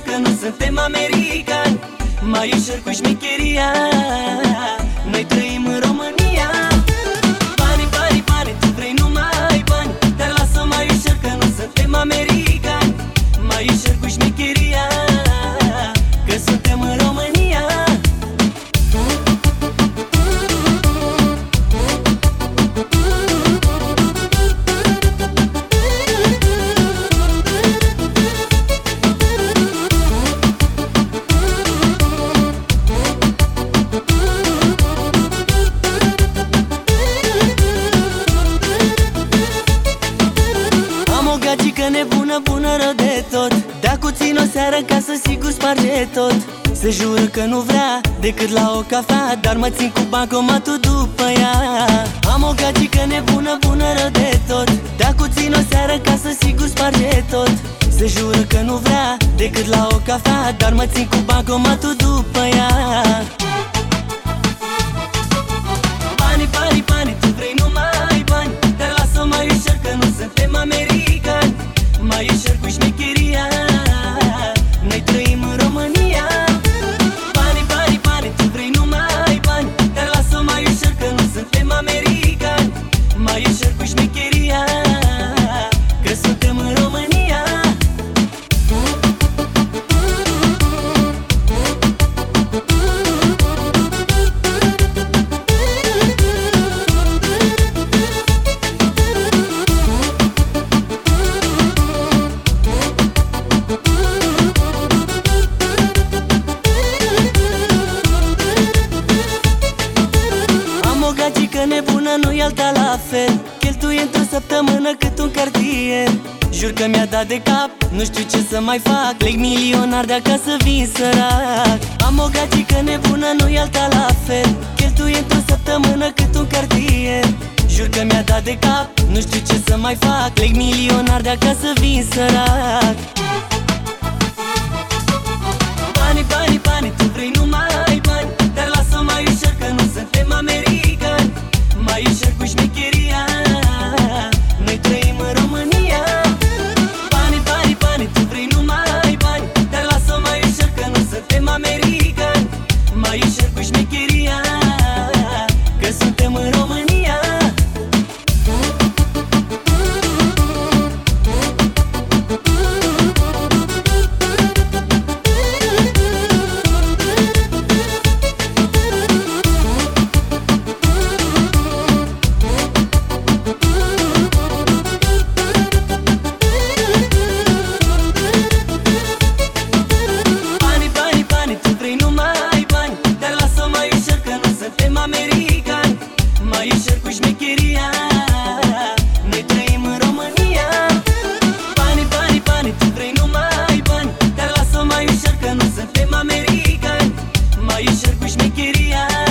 că nu suntem americani. Mai ușor cu șmecheria, noi trăim în România. Bani, bani, bani, tu vrei numai bani, dar lasă mai ușor că nu suntem americani. Mai ușor cu șmecheria, că suntem în România. Gagică nebună, bună rău de tot, dacă țin o seară în casă, sigur sparge tot. Se jură că nu vrea decât la o cafea, dar mă țin cu bancomatul după ea. Am o gagică nebună, bună rău de tot, dacă țin o seară în casă, sigur sparge tot. Se jură că nu vrea decât la o cafea, dar mă țin cu bancomatul după ea. Bani, bani, bani, tu vrei numai bani, dar lasă mai ușor că nu suntem americani. Mai ușor cu șmecheria, noi trăim în România. Bani, bani, bani, tu vrei numai bani, dar lasă mai ușor că nu suntem americani. Mai ușor cu șmecheria, că suntem în România. Gagică nebună, nu-i alta la fel, cheltuie într-o săptămână cât un cartier. Jur că mi-a dat de cap, nu știu ce să mai fac, plec milionar de acasă, vin sărac. Am o gagică nebună, nu-i alta la fel, cheltuie într-o săptămână cât un cartier. Jur că mi-a dat de cap, nu știu ce să mai fac, plec milionar de acasă, vin sărac. Bani, bani, bani, tu vrei numai bani, dar lasă mai ușor că nu suntem americani. Mai ușor cu șmecheria, noi trăim în România. Bani, bani, bani, tu vrei numai bani, dar lasă mai ușor că nu suntem americani. Mai ușor cu șmecheria, că suntem în România. Americani, mai ușor cu șmecheria, noi trăim în România. Bani, bani, bani, tu vrei numai bani, dar lasă mai ușor că nu suntem americani. Mai ușor cu șmecheria.